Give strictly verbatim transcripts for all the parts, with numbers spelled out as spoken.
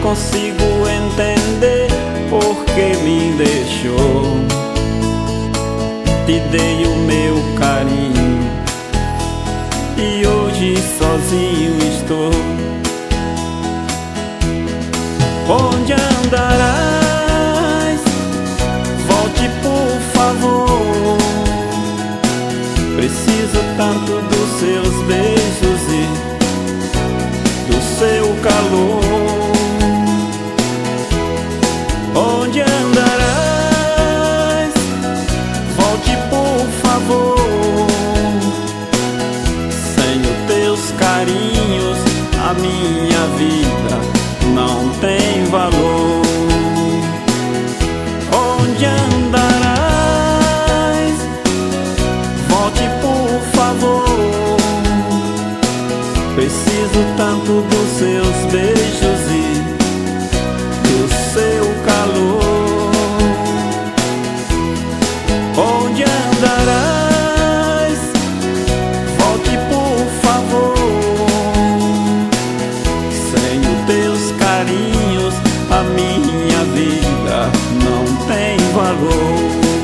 consigo entender por que me deixou. Te dei o meu carinho e hoje sozinho estou. Onde andarás? Volte por favor. Preciso tanto dos seus beijos e do seu calor. Onde andarás? Volte por favor. Sem os teus carinhos a minha vida não tem valor. Onde andarás? Volte por favor. Preciso tanto dos seus beijos e do seu calor. Onde andarás? Volte por favor. Sem os teus carinhos a minha vida não tem valor.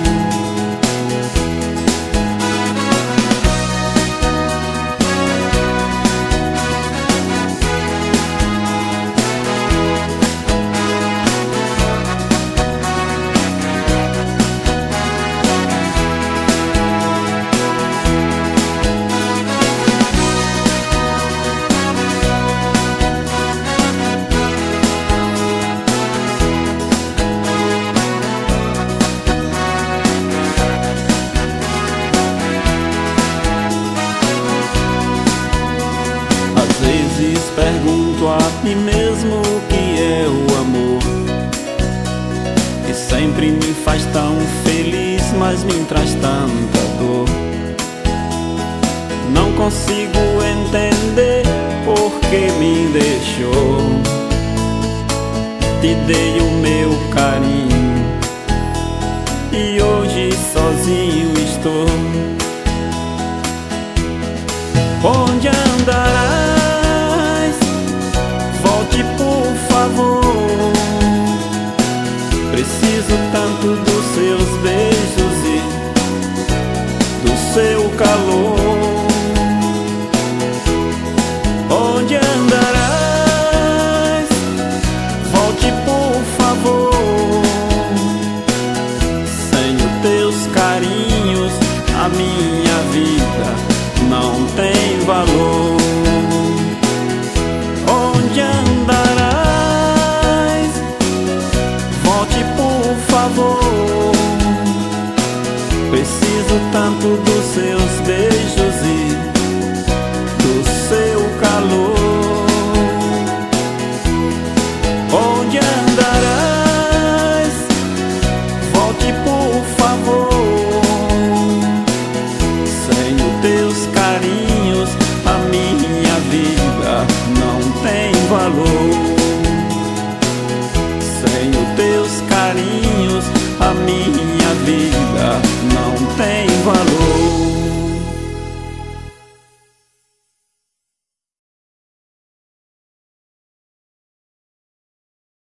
Às vezes pergunto a mim mesmo o que é o amor, que sempre me faz tão feliz, mas me traz tanta dor. Não consigo entender por que me deixou. Te dei o meu carinho e hoje sozinho estou. Onde andarás? Volte por favor. Preciso tanto dos seus beijos e do seu calor. Onde andarás? Volte por favor. Sem os teus carinhos a minha vida não tem valor. Onde andarás? Volte por favor. Preciso tanto dos seus beijos e do seu calor. Onde andarás? Volte por favor. Sem os teus carinhos a minha vida não tem valor.